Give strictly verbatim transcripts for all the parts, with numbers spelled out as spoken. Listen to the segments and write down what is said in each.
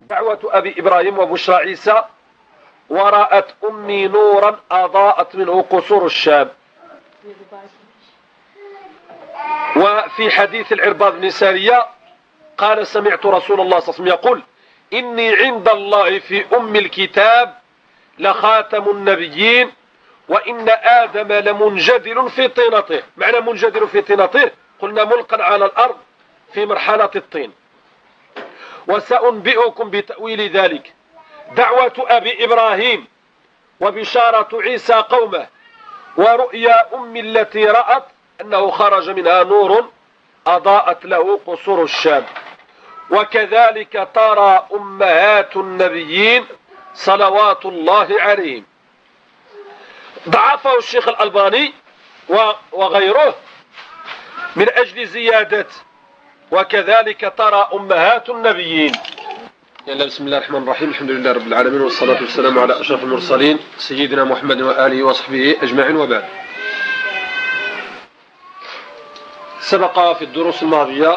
دعوة أبي إبراهيم وبشرى عيسى ورأت أمي نورا أضاءت منه قصور الشام. وفي حديث العرباض بن سارية قال سمعت رسول الله صلى الله عليه وسلم يقول إني عند الله في أم الكتاب لخاتم النبيين وإن آدم لمنجدل في طينته. معنى منجدل في طينته قلنا ملقا على الأرض في مرحلة الطين. وسأنبئكم بتأويل ذلك. دعوة أبي إبراهيم وبشارة عيسى قومه ورؤيا أم التي رأت أنه خرج منها نور أضاءت له قصور الشام. وكذلك ترى أمهات النبيين صلوات الله عليهم. ضعفه الشيخ الألباني وغيره من أجل زيادة وكذلك ترى أمهات النبيين. يلا بسم الله الرحمن الرحيم. الحمد لله رب العالمين والصلاة والسلام على أشرف المرسلين سيدنا محمد وآله وصحبه أجمعين. وبعد، سبق في الدروس الماضية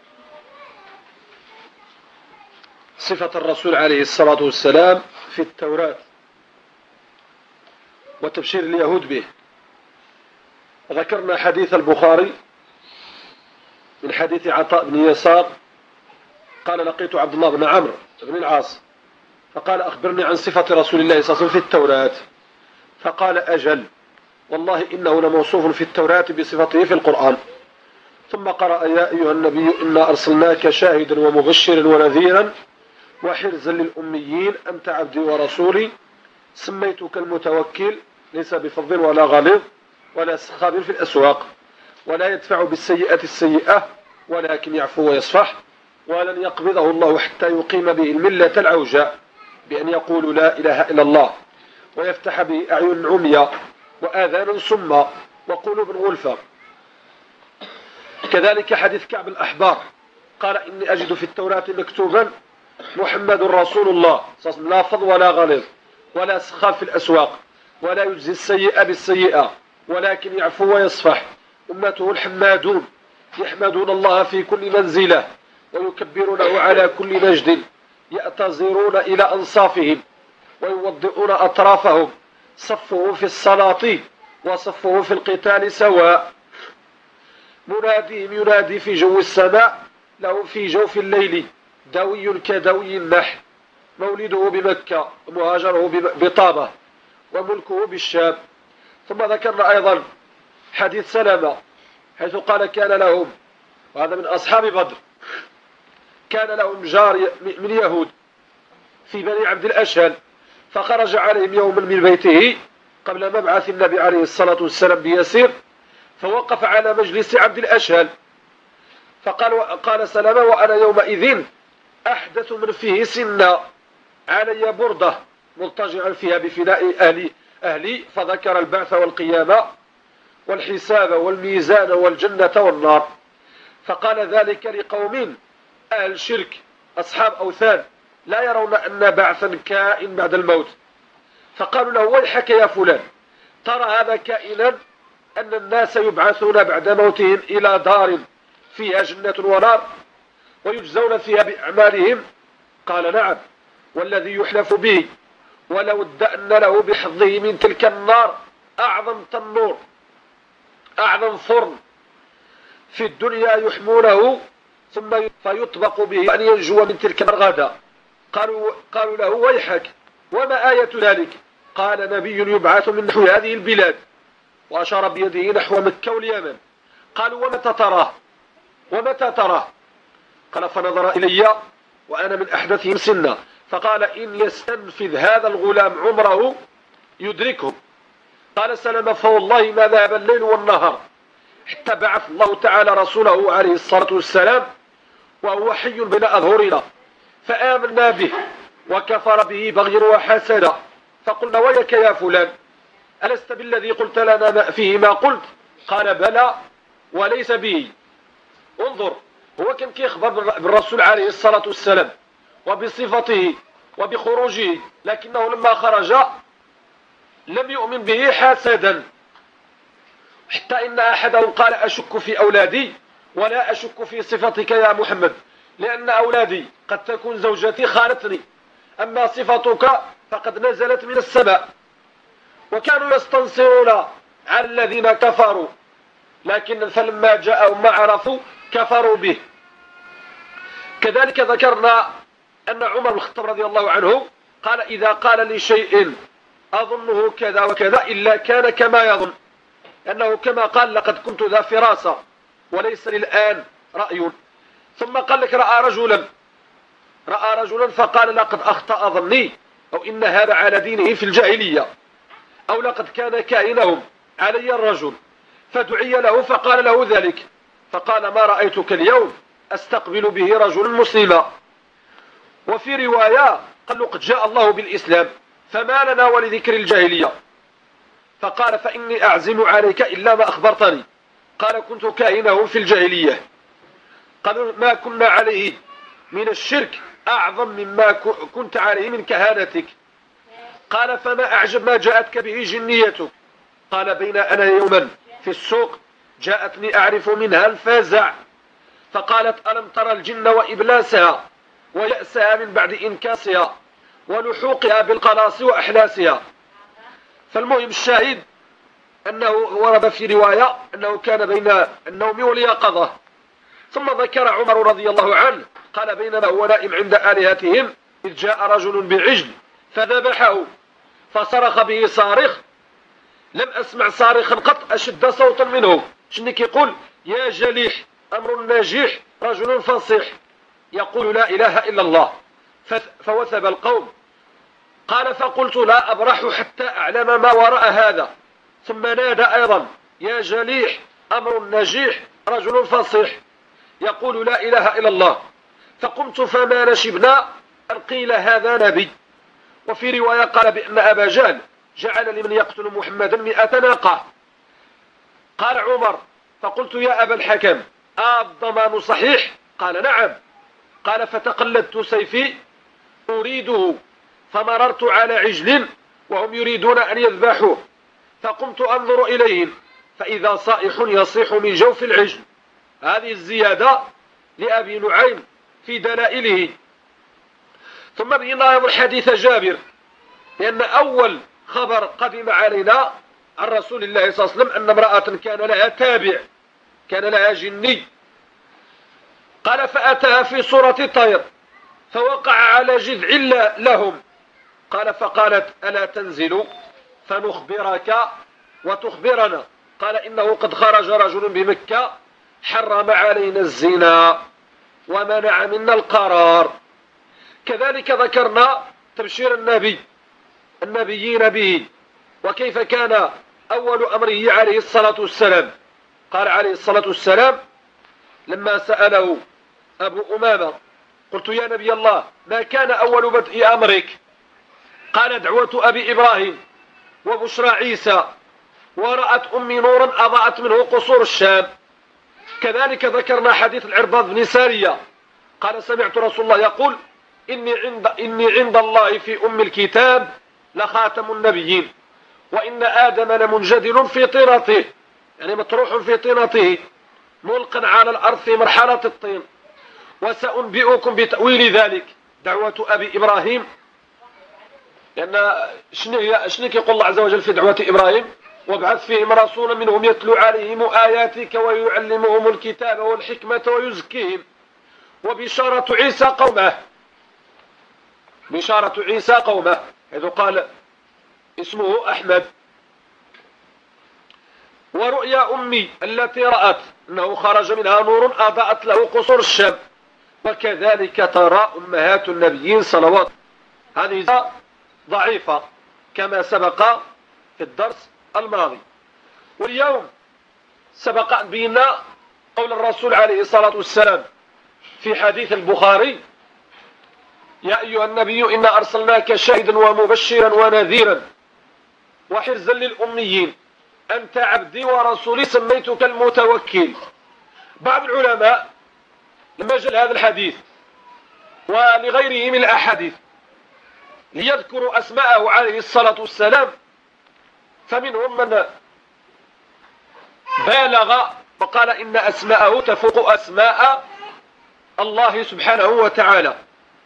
صفة الرسول عليه الصلاة والسلام في التوراة وتبشير اليهود به. ذكرنا حديث البخاري من حديث عطاء بن يسار قال لقيت عبد الله بن عمرو بن العاص فقال أخبرني عن صفة رسول الله صلى الله عليه وسلم في التوراة، فقال أجل والله إنه لموصوف في التوراة بصفته في القرآن. ثم قرأ يا أيها النبي إنا أرسلناك شاهدا ومبشرا ونذيرا وحرزا للأميين أنت عبدي ورسولي سميتك المتوكل ليس بفظ ولا غليظ ولا سخاب في الأسواق ولا يدفع بالسيئة السيئة ولكن يعفو ويصفح ولن يقبضه الله حتى يقيم به الملة العوجاء بأن يقول لا إله إلا الله ويفتح به أعين عميا وآذان صما وقلوب غلفا. كذلك حديث كعب الأحبار قال إني أجد في التوراة مكتوبا محمد رسول الله لا فض ولا غليظ ولا سخاب في الأسواق ولا يجزي السيئة بالسيئة ولكن يعفو ويصفح أمته الحمادون يحمدون الله في كل منزله ويكبرونه على كل مجد يأتزرون إلى أنصافهم ويوضئون أطرافهم صفه في الصلاة وصفه في القتال سواء. مناديهم ينادي في جو السماء له في جوف الليل دوي كدوي النحل مولده بمكة ومهاجره بطابة وملكه بالشام. ثم ذكرنا أيضا حديث سلمة حيث قال كان لهم، وهذا من أصحاب بدر، كان لهم جار من يهود في بني عبد الأشهل فخرج عليهم يوما من بيته قبل مبعث النبي عليه الصلاة والسلام بيسير فوقف على مجلس عبد الأشهل فقال قال سلمة وأنا يومئذ أحدث من فيه سنا علي بردة مضطجعا فيها بفناء أهلي, أهلي فذكر البعث والقيامة والحساب والميزان والجنة والنار. فقال ذلك لقوم أهل شرك أصحاب أوثان لا يرون أن بعثا كائن بعد الموت. فقالوا له ويحك يا فلان ترى هذا كائنا أن الناس يبعثون بعد موتهم إلى دار فيها جنة ونار ويجزون فيها بأعمالهم؟ قال نعم والذي يحلف به ولو ادأن له بحظه من تلك النار أعظم تنور أعظم فرن في الدنيا يحمونه ثم فيطبق به أن ينجو من تلك الغدا. قالوا, قالوا له ويحك وما آية ذلك؟ قال نبي يبعث من نحو هذه البلاد وأشار بيده نحو مكة واليمن. قالوا ومتى تراه ومتى تراه؟ قال فنظر إلي وأنا من أحدثهم سنا فقال إن يستنفذ هذا الغلام عمره يدركه. قال سلمة فوالله ما ذهب الليل والنهار حتى بعث الله تعالى رسوله عليه الصلاة والسلام وهو حي بين أظهرنا فآمنا به وكفر به بغيا وحسدا. فقلنا ويك يا فلان ألست بالذي قلت لنا فيه ما قلت؟ قال بلى وليس به. انظر هو كان كيخبر بالرسول عليه الصلاة والسلام وبصفته وبخروجه لكنه لما خرج لم يؤمن به حسدا حتى إن أحدهم قال أشك في أولادي ولا أشك في صفتك يا محمد لأن أولادي قد تكون زوجتي خانتني، أما صفتك فقد نزلت من السماء. وكانوا يستنصرون على الذين كفروا، لكن فلما جاءهم ما عرفوا كفروا به. كذلك ذكرنا أن عمر بن الخطاب رضي الله عنه قال: إذا قال لي شيء أظنه كذا وكذا إلا كان كما يظن، أنه كما قال: لقد كنت ذا فراسة وليس للآن رأي. ثم قال لك: رأى رجلا رأى رجلا فقال: لقد أخطأ ظني، أو إن هذا على دينه في الجاهلية، أو لقد كان كائنهم علي الرجل، فدعي له فقال له ذلك، فقال: ما رأيتك اليوم أستقبل به رجل مسلما. وفي رواية قال له: قد جاء الله بالإسلام فما لنا ولذكر الجاهلية. فقال: فإني أعزم عليك إلا ما أخبرتني. قال: كنت كائنهم في الجاهلية. قالوا: ما كنا عليه من الشرك أعظم مما كنت عليه من كهانتك. قال: فما أعجب ما جاءتك به جنيتك. قال: بين أنا يوما في السوق جاءتني أعرف منها الفزع، فقالت: ألم ترى الجن وإبلاسها ويأسها من بعد إنكاسها ولحوقها بالقلاص وأحلاسها. فالمهم الشاهد أنه ورد في رواية أنه كان بين النوم واليقظة. ثم ذكر عمر رضي الله عنه قال: بينما هو نائم عند آلهتهم إذ جاء رجل بعجل فذبحه، فصرخ به صارخ لم أسمع صارخا قط أشد صوتا منه. شنك يقول: يا جليح أمر ناجح رجل فصيح يقول لا إله إلا الله. فوثب القوم. قال: فقلت: لا أبرح حتى أعلم ما وراء هذا. ثم نادى أيضا: يا جليح أمر نجيح رجل فصيح يقول لا إله إلا الله. فقمت فما نشبنا أن قيل هذا نبي. وفي رواية قال بأن أبا جهل جعل لمن يقتل محمدا مئة ناقة. قال عمر: فقلت: يا أبا الحكم الضمان صحيح؟ قال: نعم. قال: فتقلدت سيفي أريده فمررت على عجل وهم يريدون أن يذبحوه، فقمت أنظر إليهم فإذا صائح يصيح من جوف العجل. هذه الزيادة لأبي نعيم في دلائله. ثم بينا أيضا حديث جابر، لأن أول خبر قدم علينا عن رسول الله صلى الله عليه وسلم أن امرأة كان لها تابع، كان لها جني. قال: فأتاها في صورة طير فوقع على جذع لهم. قال: فقالت: ألا تنزل فنخبرك وتخبرنا؟ قال: إنه قد خرج رجل بمكة حرم علينا الزنا ومنع منا القرار. كذلك ذكرنا تبشير النبي النبيين به، وكيف كان أول أمره عليه الصلاة والسلام. قال عليه الصلاة والسلام لما سأله أبو أمامة: قلت: يا نبي الله ما كان أول بدء أمرك؟ قال: دعوة أبي إبراهيم وبشرى عيسى ورأت أمي نورا أضاءت منه قصور الشام. كذلك ذكرنا حديث العرباض بن سارية قال: سمعت رسول الله يقول: إني عند, إني عند الله في أم الكتاب لخاتم النبيين، وإن آدم لمنجدل في طينته، يعني مطروح في طينته ملقا على الأرض في مرحلة الطين، وسأنبئكم بتأويل ذلك. دعوة أبي إبراهيم، لأن شنو يقول الله عز وجل في دعوة إبراهيم: وابعث فيهم رسولا منهم يتلو عليهم آياتك ويعلمهم الكتاب والحكمة ويزكيهم. وبشارة عيسى قومه، بشارة عيسى قومه حيث قال اسمه أحمد. ورؤيا أمي التي رأت أنه خرج منها نور أضاءت له قصور الشام. وكذلك ترى أمهات النبيين صلوات. هذه ضعيفة كما سبق في الدرس الماضي. واليوم سبق أن بينا قول الرسول عليه الصلاة والسلام في حديث البخاري: يا أيها النبي إنا أرسلناك شاهدا ومبشرا ونذيرا وحرزا للأميين أنت عبدي ورسولي سميتك المتوكل. بعض العلماء لما جاء هذا الحديث ولغيره من الأحاديث ليذكروا أسماءه عليه الصلاة والسلام، فمنهم من بالغ وقال إن أسماءه تفوق أسماء الله سبحانه وتعالى.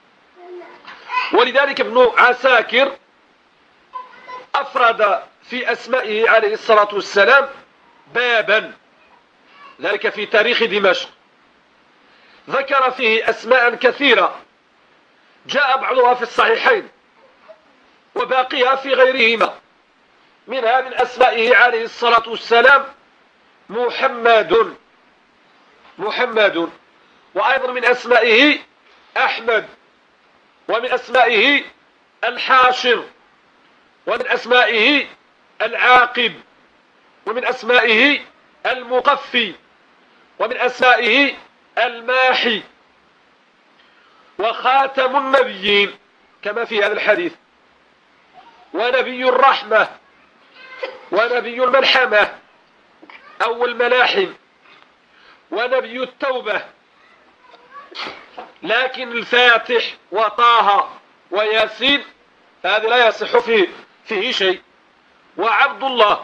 ولذلك ابن عساكر أفرد في أسمائه عليه الصلاة والسلام بابا، ذلك في تاريخ دمشق، ذكر فيه أسماء كثيرة جاء بعضها في الصحيحين وباقيها في غيرهما. منها من أسمائه عليه الصلاة والسلام محمد محمد وأيضا من أسمائه أحمد، ومن أسمائه الحاشر، ومن أسمائه العاقب، ومن أسمائه المقفي، ومن أسمائه الماحي، وخاتم النبيين كما في هذا الحديث، ونبي الرحمة، ونبي الملحمة أو الملاحم، ونبي التوبة. لكن الفاتح وطه وياسين هذا لا يصح فيه, فيه شيء، وعبد الله.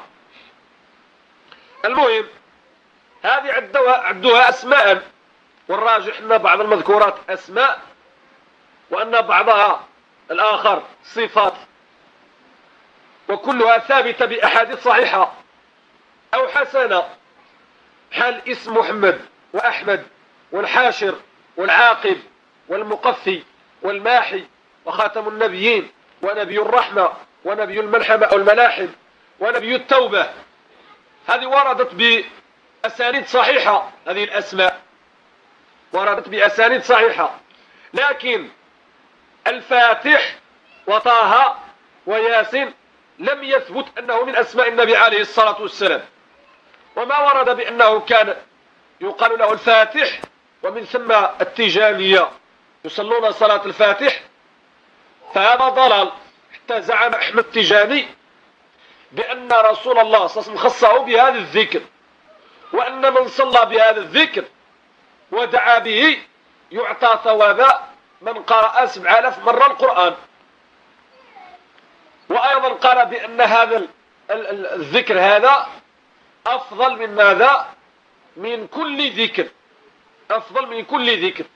المهم هذه عدوها, عدوها أسماء، والراجح أن بعض المذكورات أسماء وأن بعضها الآخر صفات، وكلها ثابتة بأحاديث صحيحة أو حسنة، حال اسم محمد وأحمد والحاشر والعاقب والمقفي والماحي وخاتم النبيين ونبي الرحمة ونبي الملحمة أو الملاحم ونبي التوبة. هذه وردت بأسانيد صحيحة، هذه الأسماء وردت بأسانيد صحيحة، لكن الفاتح وطه وياسين لم يثبت أنه من أسماء النبي عليه الصلاة والسلام. وما ورد بأنه كان يقال له الفاتح، ومن ثم التيجانية يصلون صلاة الفاتح، فهذا ضلال. حتى زعم أحمد التيجاني بأن رسول الله صلى الله عليه وسلم خصه بهذا الذكر، وأن من صلى بهذا الذكر ودعا به يعطى ثواب من قرأ سبع آلاف مرة القرآن. وأيضا قال بأن هذا الذكر هذا أفضل من ماذا؟ من كل ذكر، أفضل من كل ذكر.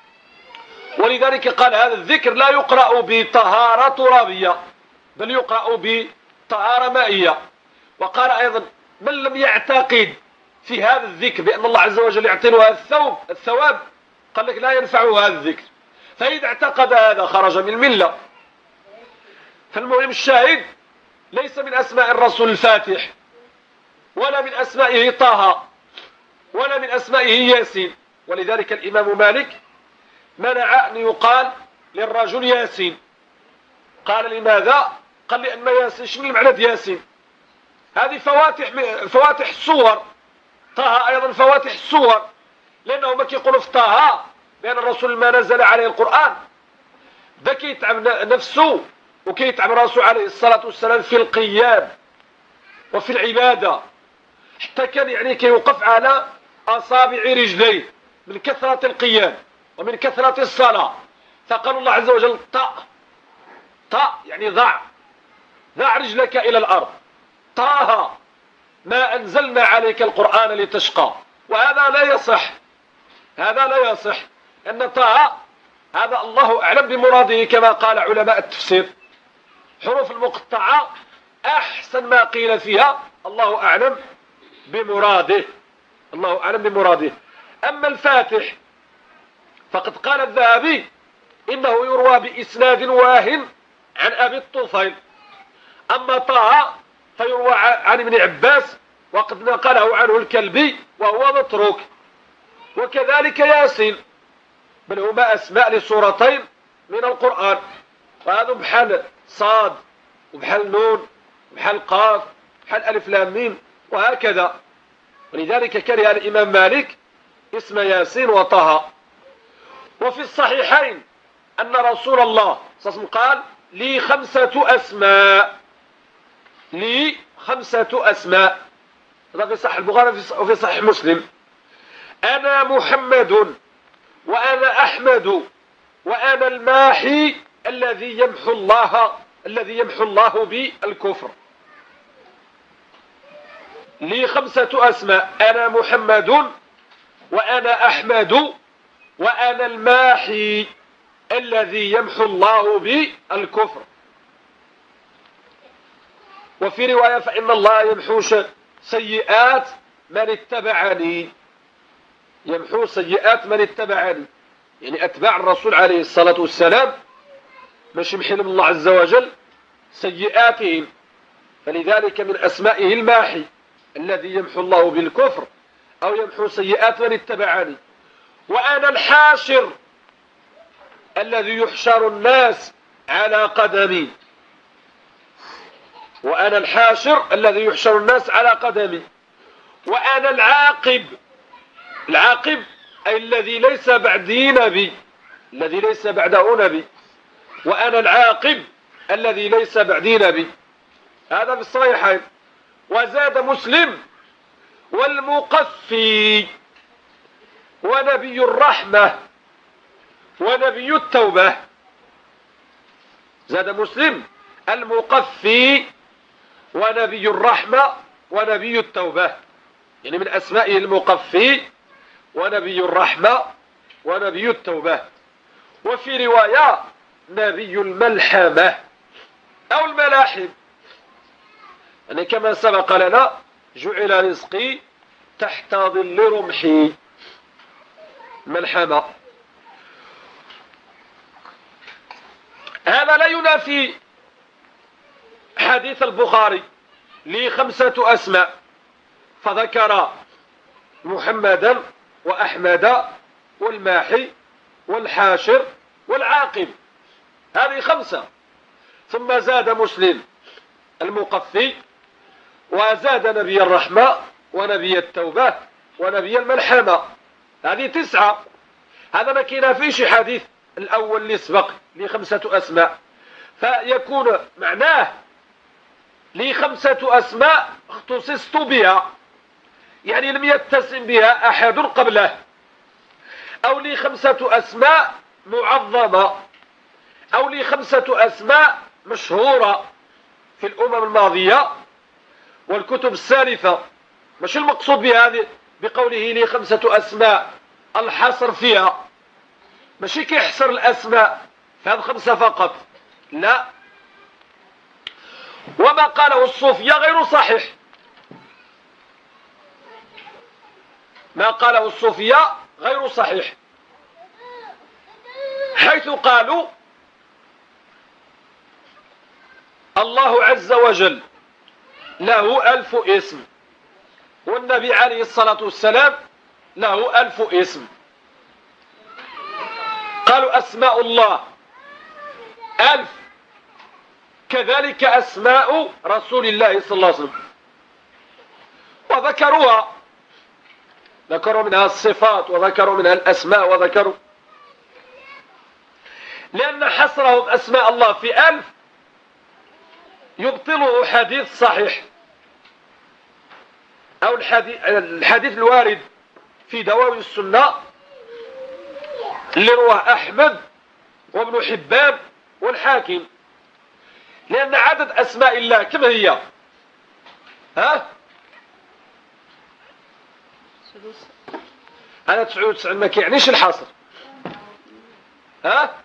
ولذلك قال هذا الذكر لا يقرأ بطهارة ترابية، بل يقرأ بطهارة مائية. وقال أيضا من لم يعتقد في هذا الذكر بأن الله عز وجل يعطينا الثوب الثواب، قال لك لا ينفعه هذا الذكر. فإذا اعتقد هذا خرج من الملة. فالمهم الشاهد ليس من أسماء الرسول الفاتح، ولا من أسمائه طه، ولا من أسمائه ياسين. ولذلك الإمام مالك منع أن يقال للرجل ياسين. قال لماذا؟ قال لأن ياسين، شنو معنى ياسين؟ هذه فواتح فواتح الصور، طه أيضا فواتح الصور، لأنه ما كيقولوا في طه بأن الرسول ما نزل عليه القرآن ده كيتعب نفسه وكيتعب راسه عليه الصلاة والسلام في القيام وفي العبادة، حتى كان يعني كيوقف على أصابع رجليه من كثرة القيام ومن كثرة الصلاة. فقال الله عز وجل طأ طأ يعني ضع ضع رجلك إلى الأرض، طه ما أنزلنا عليك القرآن لتشقى. وهذا لا يصح، هذا لا يصح، أن طه هذا الله أعلم بمراده كما قال علماء التفسير. حروف المقطعة أحسن ما قيل فيها الله أعلم بمراده، الله أعلم بمراده. أما الفاتح فقد قال الذهبي إنه يروى بإسناد واهن عن أبي الطفيل. أما طه فيروى عن ابن عباس وقد نقله عنه الكلبي وهو متروك. وكذلك ياسين، بل هما أسماء لسورتين من القرآن، وهذا بحال صاد وبحال نون وبحال قاف بحال ألف لام ميم وهكذا. ولذلك كره الإمام مالك اسم ياسين وطه. وفي الصحيحين أن رسول الله صلى الله عليه وسلم قال لي خمسة أسماء، لي خمسة أسماء، هذا في صحيح البخاري وفي صحيح مسلم. أنا محمد، وأنا أحمد، وأنا الماحي الذي يمحو الله الذي يمحو الله بالكفر. لي خمسة أسماء، أنا محمد، وأنا أحمد، وأنا الماحي الذي يمحو الله بالكفر. وفي رواية فإن الله يمحو سيئات من اتبعني، يمحو سيئات من اتبعني، يعني أتباع الرسول عليه الصلاة والسلام باش يمحي لهم الله عز وجل سيئاتهم. فلذلك من أسمائه الماحي الذي يمحو الله بالكفر أو يمحو سيئات من اتبعني. وأنا الحاشر الذي يحشر الناس على قدمي، وأنا الحاشر الذي يحشر الناس على قدمي. وأنا العاقب، العاقب أي الذي ليس بعدي نبي، الذي ليس بعده نبي. وأنا العاقب الذي ليس بعدي نبي، هذا في الصحيحين. وزاد مسلم والمقفي ونبي الرحمة ونبي التوبة. زاد مسلم المقفي ونبي الرحمة ونبي التوبة، يعني من أسمائه المقفي ونبي الرحمة ونبي التوبة. وفي رواية نبي الملحمة أو الملاحم، يعني كما سبق لنا جعل رزقي تحت ظل رمحي، ملحمة. هذا لا ينافي حديث البخاري لي خمسة أسماء، فذكر محمدا وأحمد والماحي والحاشر والعاقب، هذه خمسة. ثم زاد مسلم المقفي، وزاد نبي الرحمة ونبي التوبة ونبي الملحمة، هذه تسعة. هذا ما كاين فيش حديث الأول اللي سبق لي خمسة أسماء، فيكون معناه لي خمسة أسماء اختصصت بها، يعني لم يتسم بها أحد قبله، أو لي خمسة أسماء معظمة، أو لي خمسة أسماء مشهورة في الأمم الماضية والكتب السالفة. مش المقصود بهذه بقوله لي خمسة أسماء الحصر فيها، ماشي كيحصر الأسماء في هذه خمسة فقط، لا. وما قاله الصوفية غير صحيح، ما قاله الصوفية غير صحيح، حيث قالوا الله عز وجل له ألف اسم، والنبي عليه الصلاة والسلام له ألف اسم. قالوا أسماء الله ألف، كذلك أسماء رسول الله صلى الله عليه وسلم، وذكروها، ذكروا منها الصفات وذكروا منها الأسماء وذكروا، لأن حصرهم أسماء الله في ألف يبطله حديث صحيح، أو الحديث, الحديث الوارد في دواوين السنة اللي رواه أحمد وابن حبان والحاكم. لأن عدد أسماء الله كم هي؟ ها؟ أنا تسعود وتسعين ما كيعنيش الحصر، ها؟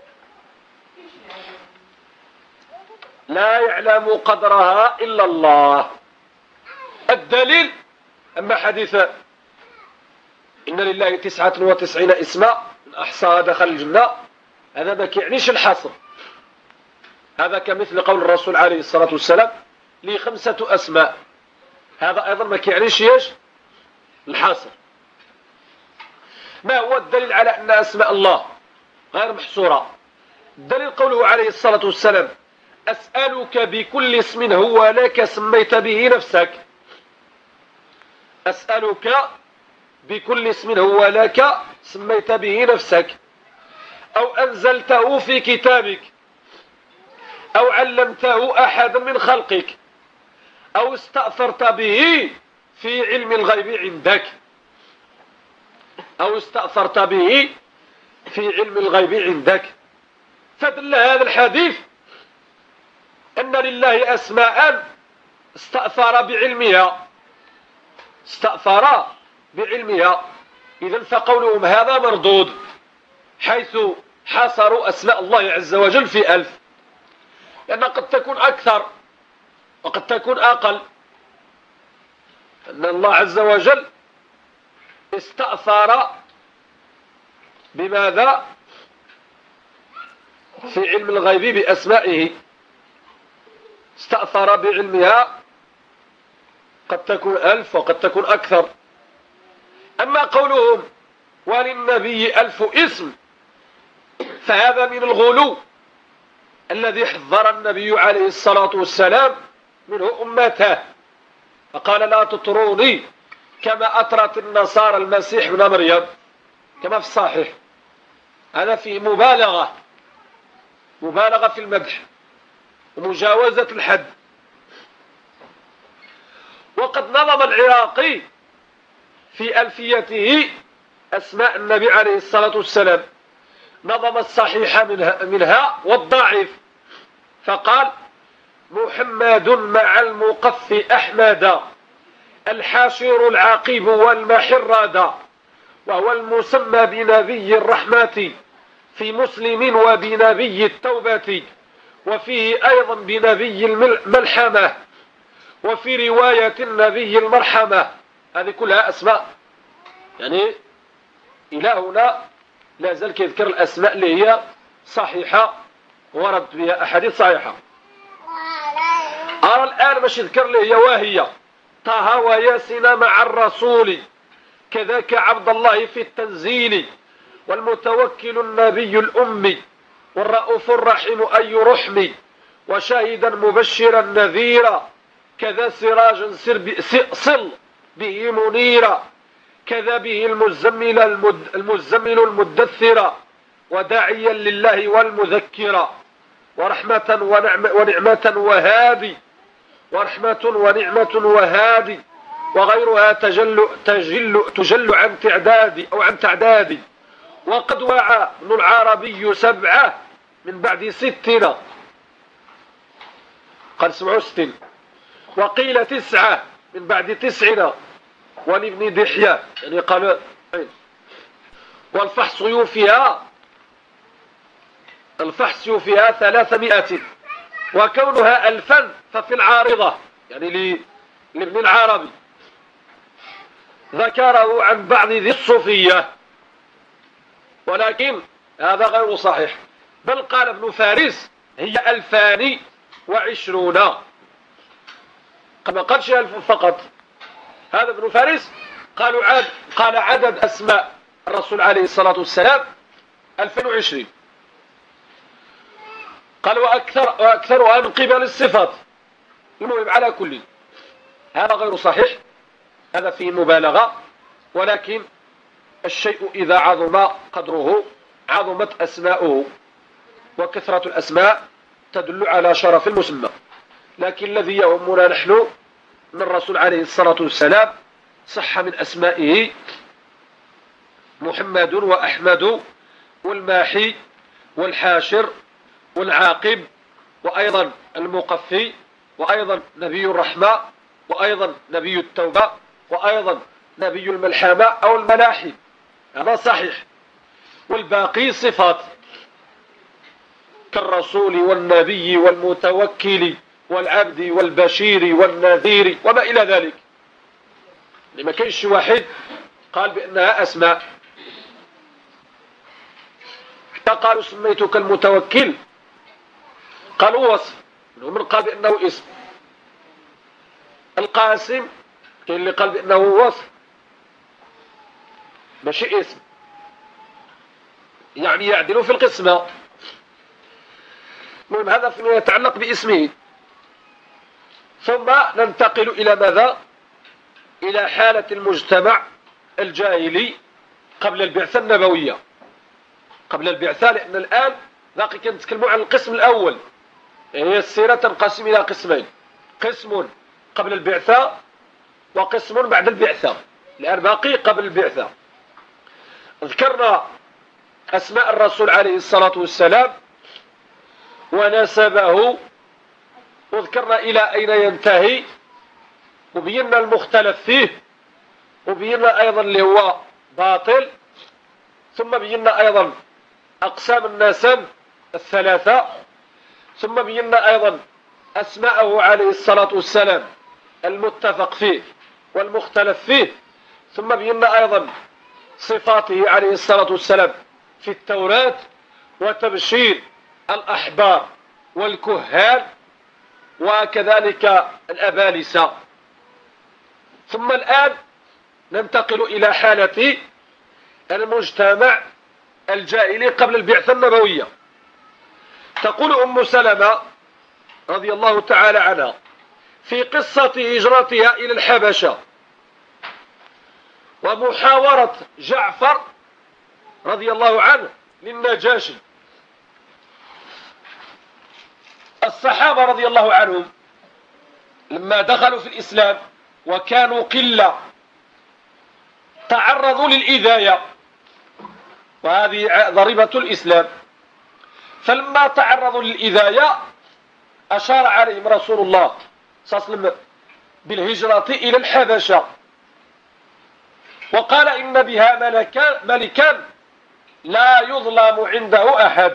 لا يعلم قدرها إلا الله. الدليل أما حديث إن لله تسعة وتسعين اسما من أحصاها دخل الجنة، هذا ما كيعنيش الحصر، هذا كمثل قول الرسول عليه الصلاة والسلام لي خمسة أسماء، هذا أيضا ما كيعنيش ايش الحصر. ما هو الدليل على أن أسماء الله غير محصورة؟ الدليل قوله عليه الصلاة والسلام أسألك بكل اسم هو لك سميت به نفسك، أسألك بكل اسم هو لك سميت به نفسك، أو أنزلته في كتابك، أو علمته أحدا من خلقك، أو استأثرت به في علم الغيب عندك، أو استأثرت به في علم الغيب عندك. فدل هذا الحديث أن لله أسماء استأثر بعلمها، استأثر بعلمها. إذن فقولهم هذا مردود، حيث حصروا أسماء الله عز وجل في ألف، لأن قد تكون أكثر وقد تكون أقل. أن الله عز وجل استأثر بماذا؟ في علم الغيب بأسمائه، استأثر بعلمها، قد تكون ألف وقد تكون أكثر. أما قولهم وللنبي ألف اسم فهذا من الغلو الذي حذر النبي عليه الصلاة والسلام منه أمته، فقال لا تطروني كما أطرت النصارى المسيح ابن مريم، كما في الصحيح. هذا فيه مبالغة، مبالغة في المدح ومجاوزة الحد. وقد نظم العراقي في ألفيته أسماء النبي عليه الصلاة والسلام، نظم الصحيح منها, منها والضعيف، فقال محمد مع المقف أحمد الحاشر العقيب والمحرد، وهو المسمى بنبي الرحمة في مسلم وبنبي التوبة، وفيه أيضا بنبي الملحمة، وفي رواية النبي المرحمة. هذه كلها أسماء، يعني إلى هنا لا زال كيذكر الأسماء اللي هي صحيحة ورد بها أحاديث صحيحة. أرى الآن باش يذكر اللي هي وهي طه وياسين مع الرسول، كذاك عبد الله في التنزيل، والمتوكل النبي الأمي، والرؤوف الرحيم أي رحمي، وشاهدا مبشرا نذيرا، كذا سراجا صل به منيرا، كذا به المزمل المزمل المدثر، وداعيا لله والمذكرا، ورحمة ونعمة, ونعمة وهادي، ورحمة ونعمة وهادي، وغيرها تجل, تجل, تجل عن تعداد أو عن تعداد. وقد وعى ابن العربي سبعة من بعد ستنا، قال سبع وستين، وقيل تسعة من بعد تسعنا، ولابن دحية يعني قال. والفحص يوفيها الفحص يوفيها ثلاثمائة، وكونها ألفا ففي العارضة يعني لابن العربي ذكره عن بعض ذي الصوفية، ولكن هذا غير صحيح، بل قال ابن فارس هي ألفان وعشرون، كما قالش ألف فقط. هذا ابن فارس قالوا عاد قال عدد أسماء الرسول عليه الصلاة والسلام ألفين وعشرين، قال وأكثر وأكثرها من قبل الصفات. المهم على كل هذا غير صحيح، هذا فيه مبالغة، ولكن الشيء إذا عظم قدره عظمت أسماؤه، وكثرة الأسماء تدل على شرف المسمى. لكن الذي يهمنا نحن من الرسول عليه الصلاة والسلام صح من أسمائه محمد وأحمد والماحي والحاشر والعاقب، وأيضا المقفي، وأيضا نبي الرحمة، وأيضا نبي التوبة، وأيضا نبي الملحمة أو الملاحي. هذا صحيح. والباقي صفات كالرسول والنبي والمتوكل والعبد والبشير والنذير وما إلى ذلك. لما كاينش واحد قال بأنها أسماء، حتى قالوا سميتك المتوكل قالوا وصف، من قال بأنه اسم. القاسم كاين اللي قال بأنه وصف ماشي اسم، يعني يعدل في القسمة. المهم هذا فيما يتعلق باسمه. ثم ننتقل إلى ماذا؟ إلى حالة المجتمع الجاهلي قبل البعثة النبوية، قبل البعثة، لأن الآن باقي كنتكلموا عن القسم الأول. هي السيرة تنقسم إلى قسمين، قسم قبل البعثة وقسم بعد البعثة. الآن باقي قبل البعثة. ذكرنا أسماء الرسول عليه الصلاة والسلام ونسبه، وذكرنا إلى أين ينتهي، وبينا المختلف فيه، وبينا أيضا اللي هو باطل. ثم بينا أيضا أقسام النسب الثلاثة. ثم بينا أيضا أسماءه عليه الصلاة والسلام المتفق فيه والمختلف فيه. ثم بينا أيضا صفاته عليه الصلاة والسلام في التوراة وتبشير الأحبار والكهان وكذلك الأبالسة. ثم الآن ننتقل إلى حالة المجتمع الجاهلي قبل البعثة النبوية. تقول أم سلمة رضي الله تعالى عنها في قصة هجرتها إلى الحبشة ومحاورة جعفر رضي الله عنه للنجاشي. الصحابة رضي الله عنهم لما دخلوا في الإسلام وكانوا قلة تعرضوا للإذاية، وهذه ضريبة الإسلام. فلما تعرضوا للإذاية أشار عليهم رسول الله صلى الله عليه وسلم بالهجرة إلى الحبشة، وقال إن بها ملكا, ملكا لا يظلم عنده أحد.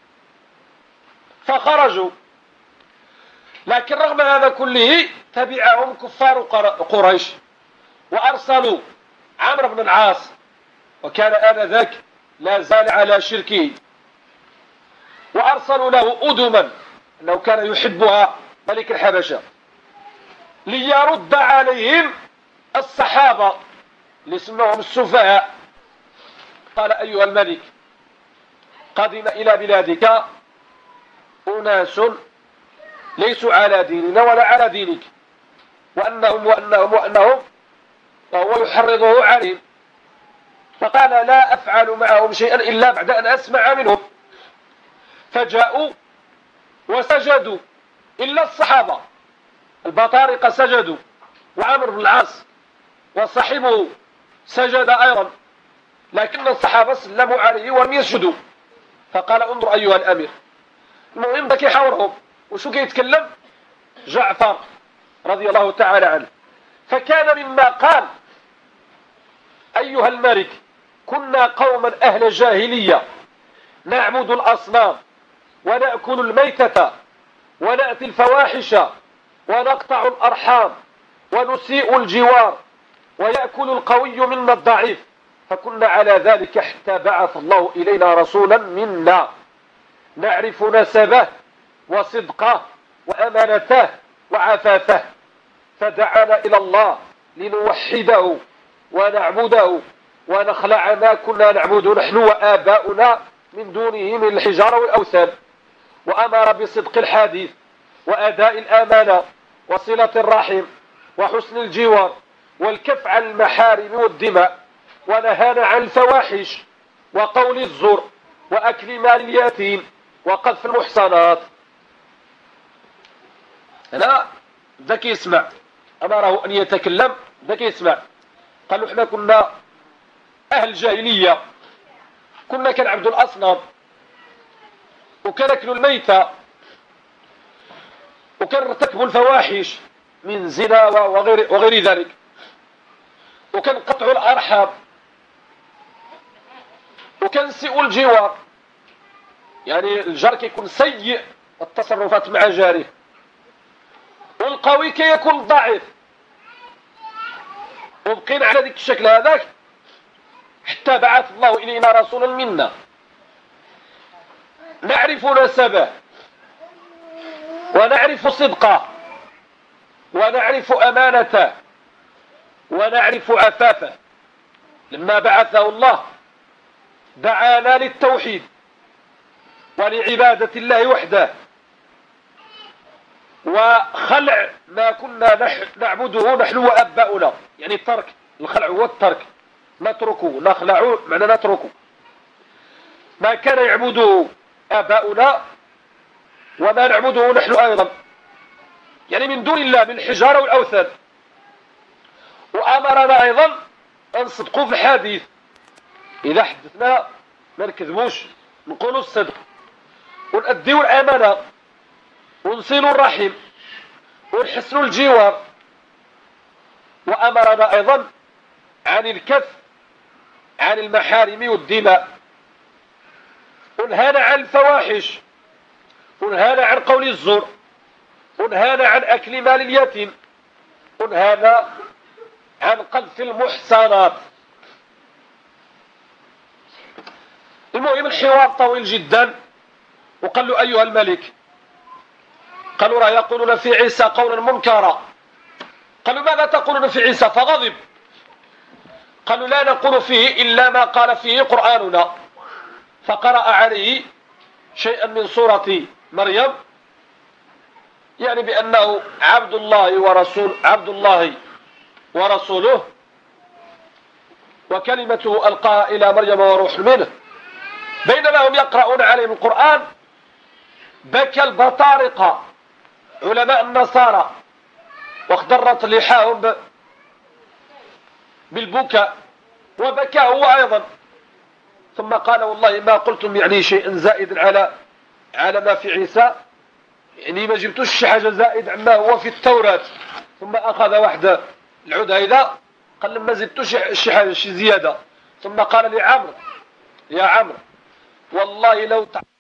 فخرجوا، لكن رغم هذا كله تبعهم كفار قريش وأرسلوا عمرو بن العاص، وكان آنذاك لا زال على شركه، وأرسلوا له أدما أنه كان يحبها ملك الحبشة ليرد عليهم الصحابة اللي سموهم السفهاء. قال أيها الملك قدم إلى بلادك أناس ليسوا على ديننا ولا على دينك، وأنهم وأنهم وأنهم وهو يحرضه عليهم. فقال لا أفعل معهم شيئا إلا بعد أن أسمع منهم. فجاءوا وسجدوا إلا الصحابة البطارقة سجدوا، وعمرو بن العاص وصاحبه سجد أيضا، لكن الصحابة سلموا عليه ولم يسجدوا. فقال انظر أيها الأمير. المهم ذاك يحاورهم وشو كيتكلم جعفر رضي الله تعالى عنه. فكان مما قال أيها الملك كنا قوما أهل جاهلية نعبد الأصنام ونأكل الميتة ونأتي الفواحش ونقطع الأرحام ونسيء الجوار ويأكل القوي منا الضعيف، فكنا على ذلك حتى بعث الله إلينا رسولا منا نعرف نسبه وصدقه وأمانته وعفافه، فدعانا إلى الله لنوحده ونعبده ونخلع ما كنا نعبد نحن وآباؤنا من دونه من الحجارة والأوثان، وأمر بصدق الحديث وأداء الأمانة وصلة الرحم وحسن الجوار والكف عن المحارم والدماء، ونهانا عن الفواحش وقول الزور وأكل مال اليتيم وقذف المحصنات. هنا ذاك يسمع، أمره أن يتكلم ذاك يسمع. قالوا احنا كنا أهل جاهلية، كنا كنعبدوا الأصنام وكناكلوا الميتة وكنرتكبوا الفواحش من زنا وغير, وغير ذلك، وكنقطعوا الأرحام وكنسيئوا الجوار. يعني الجار كيكون سيء التصرفات مع جاره، والقوي كيكون ضعيف. وبقينا على ذلك الشكل هذاك حتى بعث الله إلينا رسولا منا نعرف نسبه ونعرف صدقه ونعرف أمانته ونعرف عفافه. لما بعثه الله دعانا للتوحيد ولعبادة الله وحده وخلع ما كنا نعبده نحن وأباؤنا، يعني الترك. الخلع هو الترك، نتركه نخلع معنى نتركه ما كان يعبده آباؤنا وما نعبده نحن أيضا، يعني من دون الله من الحجارة والأوثان. وأمرنا أيضا أن نصدقوا في الحديث، إذا حدثنا ما نكذبوش، نقولوا الصدق ونأديوا الأمانة ونصلوا الرحم ونحسنوا الجوار. وأمرنا أيضا عن الكف عن المحارم والدماء، ونهانا عن الفواحش، ونهانا عن قول الزور، ونهانا عن أكل مال اليتيم، ونهانا عن قذف المحصنات. المهم الحوار طويل جدا. وقال له أيها الملك، قالوا راه يقولون في عيسى قولا منكرا. قالوا ماذا تقولون في عيسى؟ فغضب. قالوا لا نقول فيه إلا ما قال فيه قرآننا. فقرأ عليه شيئا من سورة مريم، يعني بأنه عبد الله ورسول عبد الله ورسوله، وكلمته ألقاها إلى مريم وروح منه. بينما هم يقرؤون عليهم القرآن بكى البطارقة علماء النصارى واخضرت لحاهم بالبكاء، وبكى هو أيضا. ثم قال والله ما قلتم يعني شيئا زائدا على على ما في عيسى، يعني ما جبتوش شي حاجة زائد عما هو في التوراة. ثم أخذ واحدة العديدة قال لما زدتوش شي حاجة شي زيادة. ثم قال لعمرو يا عمرو والله لو